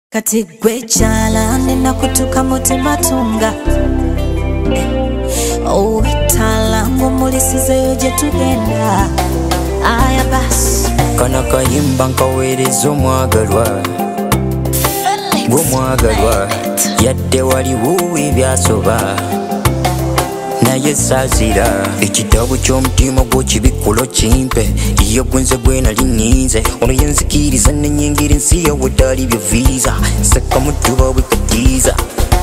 Kati gwe chala nina kutuka mutima tunga tala ngumulisizeyo gye tugenda aya basi kana kayimba nkaweereza omwagalwa gw'omwagalwa yadde waliwo ebyasoba naye saazira ekitabo ky'omutima gwo kibikulo kimpe iyo gwenze gwe nali nninze ono yenzikiriza nenyingira ensi yaweddaali byo visa nseka mudduba bwe katiiza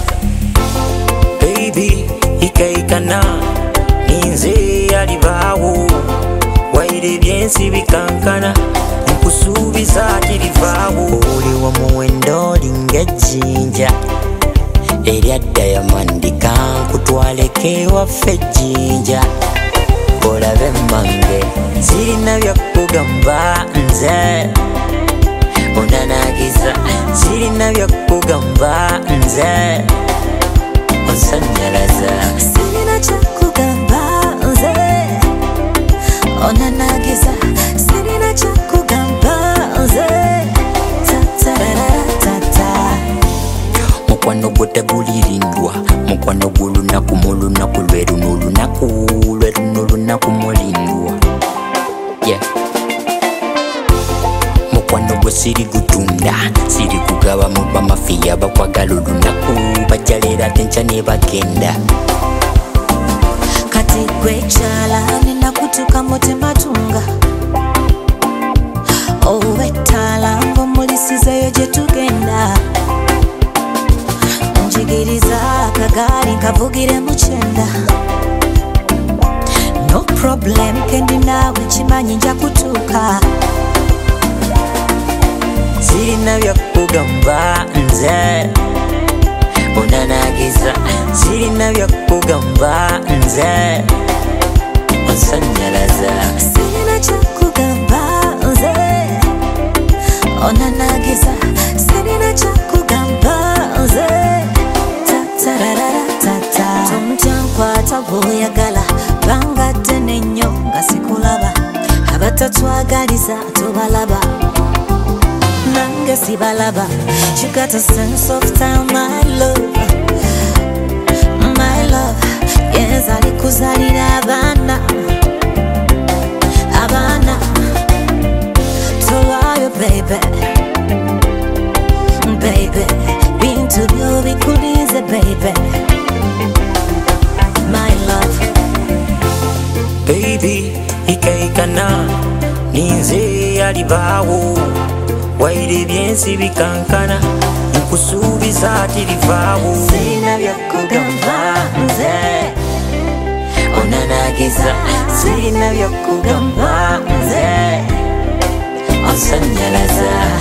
baby ikaikana ninze alibaawo waire ebyensi bikankana nkusuubiza tirivaawo oli wa muwendo olinga ejjinja erya Diamond kankutwaleko ewaffe ejjinja olabe mmange sirina byakugamba nze onanagiza sirina byakugamba nze onsanyalaza sirina kyakugamba nze onanagiza sirina kyakugamba nze tatararata mukwano gwo tegulirindwa mukwano gw'olunaku mu lunaku lweruno olunaku mulindwa mukwano gwe siri gutunda siri kugaba mu bamafiya bakwagala olunaku bajalera ate nkya ne bagenda kati gwe chala nina kutuka mutima tunga tala ngumulisizeyo gye tugenda njigiriza akagaali nkavugire mu kyenda no problem kendi naawe nkimanyi nja kutuuka sirina byakugamba nze onanagiza sirina byakugamba nze onsanyalaza sirina kyakugamba nze onanagiza sirina kyakugamba nze tatararata tomutyankwata bw'oyagala bangadde n'ennyo nga sikulaba abatatwagaliza tobalaba nange sibalaba you got a sense of time my love yes alikuzalira abaana tolwayo baby bintu byo bikulize baby my love baby ikaikana ninze alibaawo waire ebyensi bikankana nkusuubiza tirivaawo sirina byakugamba nze onanagiza sirina byakugamba nze onsanyalaza